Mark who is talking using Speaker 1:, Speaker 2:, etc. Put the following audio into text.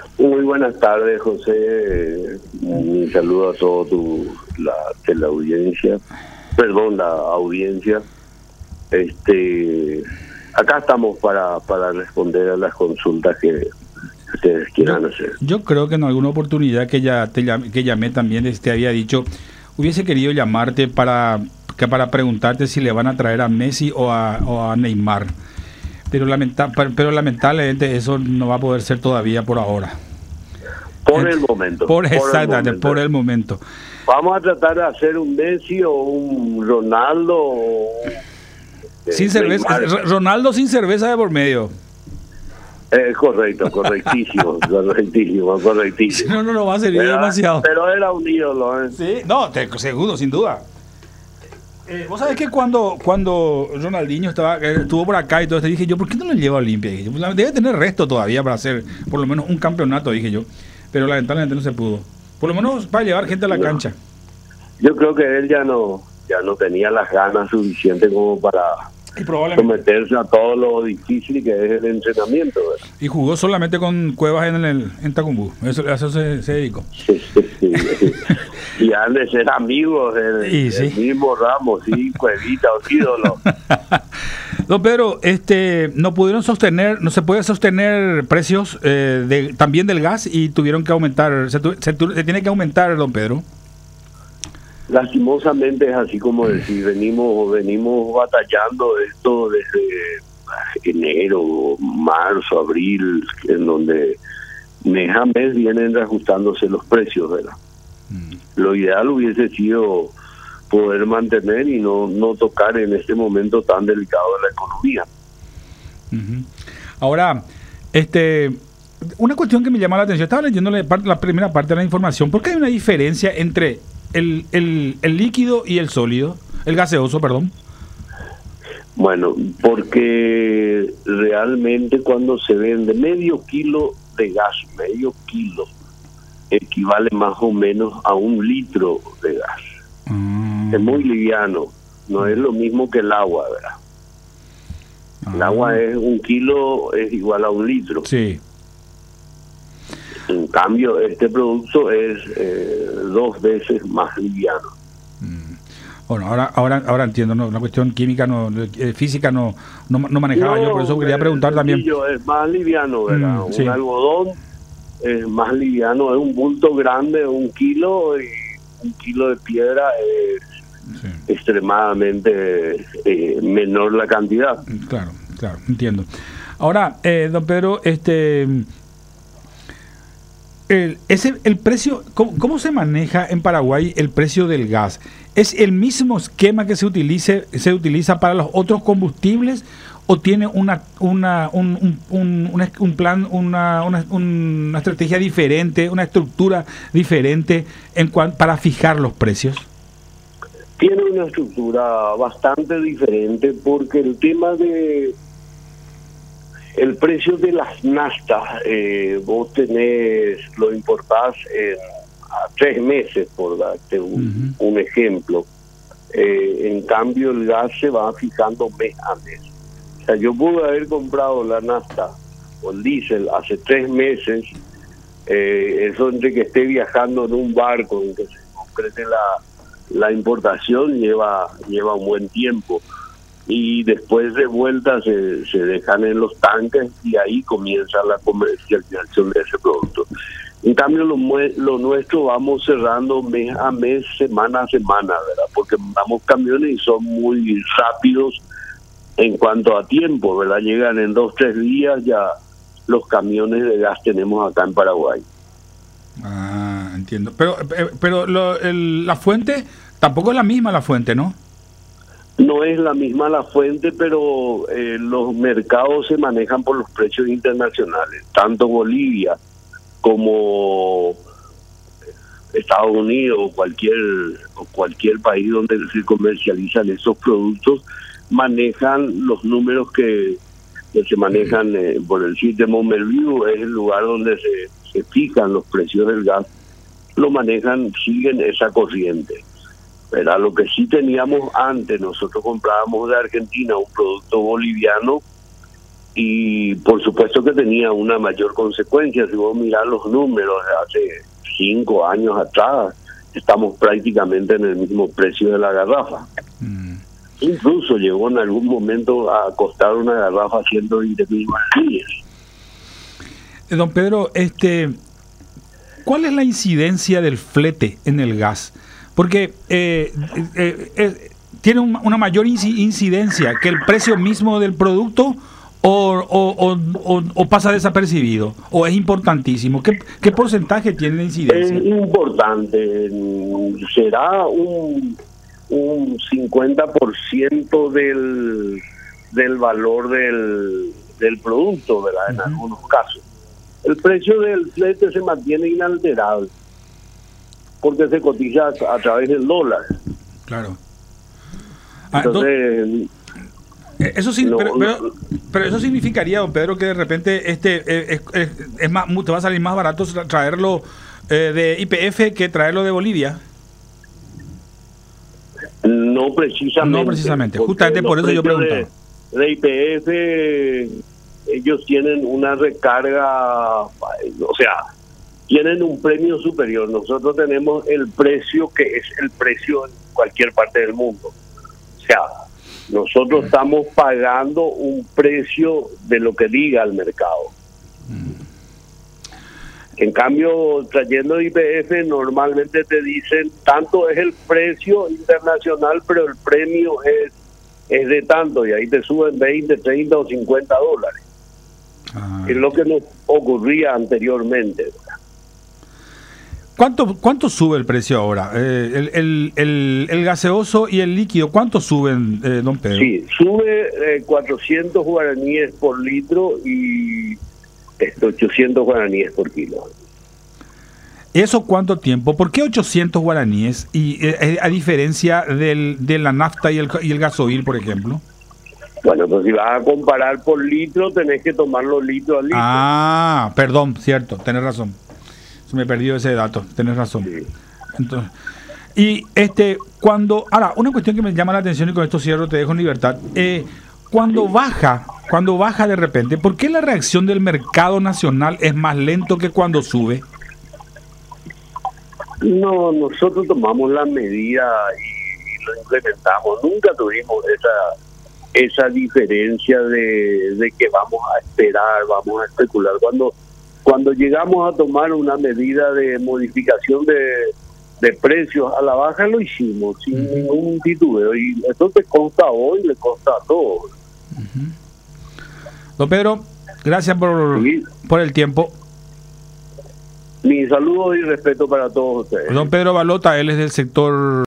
Speaker 1: Muy buenas tardes, José. Un saludo a toda la teleaudiencia, perdón, la audiencia. Acá estamos para responder a las consultas que ustedes quieran hacer.
Speaker 2: Yo creo que en alguna oportunidad que llamé también te había dicho, hubiese querido llamarte para preguntarte si le van a traer a Messi o a Neymar. Pero lamentablemente eso no va a poder ser todavía por ahora.
Speaker 1: Por el momento.
Speaker 2: Por el momento.
Speaker 1: Vamos a tratar de hacer un Messi o un Ronaldo o
Speaker 2: sin cerveza, Ronaldo sin cerveza de por medio.
Speaker 1: Correctísimo.
Speaker 2: No va a servir demasiado.
Speaker 1: Pero era un ídolo, ¿eh?
Speaker 2: Sí, no, seguro, sin duda. Vos sabés que cuando Ronaldinho estuvo por acá y todo esto, dije yo, ¿por qué no lo lleva a Olimpia? Dije, debe tener resto todavía para hacer por lo menos un campeonato, dije yo. Pero lamentablemente no se pudo. Por lo menos para llevar gente a la cancha.
Speaker 1: Yo creo que él ya no tenía las ganas suficientes como para someterse a todo lo difícil que es el entrenamiento, ¿verdad?
Speaker 2: Y jugó solamente con Cuevas en Tacumbú. Eso se dedicó.
Speaker 1: Sí. Y han de ser amigos del mismo ramo, sí, Cuevita o ídolo.
Speaker 2: Don Pedro, no se puede sostener precios también del gas y tuvieron que aumentar, se tiene que aumentar, don Pedro.
Speaker 1: Lastimosamente es así como decir, venimos batallando esto desde enero, marzo, abril, en donde mes a mes vienen reajustándose los precios, ¿verdad? Lo ideal hubiese sido poder mantener y no tocar en este momento tan delicado de la economía.
Speaker 2: Ahora, una cuestión que me llama la atención, estaba leyendo la primera parte de la información, ¿por qué hay una diferencia entre el líquido y el sólido, el gaseoso, perdón?
Speaker 1: Bueno, porque realmente cuando se vende medio kilo de gas, equivale más o menos a 1 litro de gas. Es muy liviano, no es lo mismo que el agua, ¿verdad? El agua es 1 kilo, es igual a 1 litro.
Speaker 2: Sí.
Speaker 1: En cambio, este producto es 2 veces más liviano.
Speaker 2: Bueno, ahora entiendo, ¿no? Una cuestión química, física no manejaba yo, por eso quería preguntar también.
Speaker 1: Es más liviano, ¿verdad?
Speaker 2: Sí.
Speaker 1: Un algodón es más liviano, es un bulto grande, 1 kilo, y 1 kilo de piedra es extremadamente menor la cantidad.
Speaker 2: Claro, entiendo. Ahora, don Pedro, el precio, ¿cómo se maneja en Paraguay el precio del gas? ¿Es el mismo esquema que se utiliza para los otros combustibles o tiene un plan, una estrategia diferente, una estructura diferente para fijar los precios?
Speaker 1: Tiene una estructura bastante diferente porque el tema de el precio de las naftas, vos lo importás a 3 meses, por darte un ejemplo. En cambio, el gas se va fijando mes a mes. O sea, yo pude haber comprado la nafta o el diésel hace 3 meses, eso entre que esté viajando en un barco, en que se concrete la importación, lleva un buen tiempo. Y después de vuelta se dejan en los tanques y ahí comienza la comercialización de ese producto. En cambio, lo nuestro vamos cerrando mes a mes, semana a semana, ¿verdad? Porque mandamos camiones y son muy rápidos en cuanto a tiempo, ¿verdad? Llegan en 2-3 días ya los camiones de gas tenemos acá en Paraguay.
Speaker 2: Entiendo. Pero la fuente tampoco es la misma, la fuente, ¿no?
Speaker 1: No es la misma la fuente, pero los mercados se manejan por los precios internacionales. Tanto Bolivia como Estados Unidos o cualquier país donde se comercializan esos productos manejan los números que se manejan por el sitio de Montmerviu, es el lugar donde se fijan los precios del gas. Lo manejan, siguen esa corriente. Pero lo que sí teníamos antes, nosotros comprábamos de Argentina un producto boliviano y por supuesto que tenía una mayor consecuencia. Si vos mirás los números de hace 5 años atrás, estamos prácticamente en el mismo precio de la garrafa. Incluso llegó en algún momento a costar una garrafa 120.000 guaraníes.
Speaker 2: Don Pedro, ¿cuál es la incidencia del flete en el gas? Porque tiene una mayor incidencia que el precio mismo del producto, o pasa desapercibido, o es importantísimo. ¿Qué porcentaje tiene de incidencia?
Speaker 1: Es importante. Será un 50% del valor del producto, ¿verdad? En algunos casos. El precio del flete se mantiene inalterable porque se cotiza a través del dólar.
Speaker 2: Claro.
Speaker 1: Entonces,
Speaker 2: eso sí, pero eso significaría, don Pedro, que de repente es más, te va a salir más barato traerlo de YPF que traerlo de Bolivia.
Speaker 1: No precisamente.
Speaker 2: No precisamente, justamente por eso yo preguntaba.
Speaker 1: De YPF, ellos tienen una recarga, o sea, tienen un premio superior. Nosotros tenemos el precio que es el precio en cualquier parte del mundo. O sea, nosotros estamos pagando un precio de lo que diga el mercado. En cambio, trayendo YPF, normalmente te dicen, tanto es el precio internacional, pero el premio es de tanto, y ahí te suben 20, 30 o 50 dólares. Es lo que nos ocurría anteriormente.
Speaker 2: ¿Cuánto sube el precio ahora? El gaseoso y el líquido, ¿cuánto suben, don Pedro?
Speaker 1: Sí, sube 400 guaraníes por litro y 800 guaraníes por kilo.
Speaker 2: ¿Eso cuánto tiempo? ¿Por qué 800 guaraníes? Y a diferencia de la nafta y el gasoil, por ejemplo.
Speaker 1: Bueno, pues si vas a comparar por litro, tenés que tomarlo litro a litro.
Speaker 2: Ah, perdón, cierto, tenés razón. Se me perdió ese dato, tenés razón.
Speaker 1: Sí.
Speaker 2: Entonces, y ahora, una cuestión que me llama la atención, y con esto cierro, te dejo en libertad. Cuando baja de repente, ¿por qué la reacción del mercado nacional es más lento que cuando sube?
Speaker 1: No, nosotros tomamos la medida y lo implementamos. Nunca tuvimos esa diferencia de que vamos a esperar, vamos a especular. Cuando llegamos a tomar una medida de modificación de precios a la baja, lo hicimos sin ningún titubeo, y esto te consta hoy, le consta a todos.
Speaker 2: Don Pedro, gracias por el tiempo.
Speaker 1: Mi saludo y respeto para todos ustedes.
Speaker 2: Don Pedro Balota, él es del sector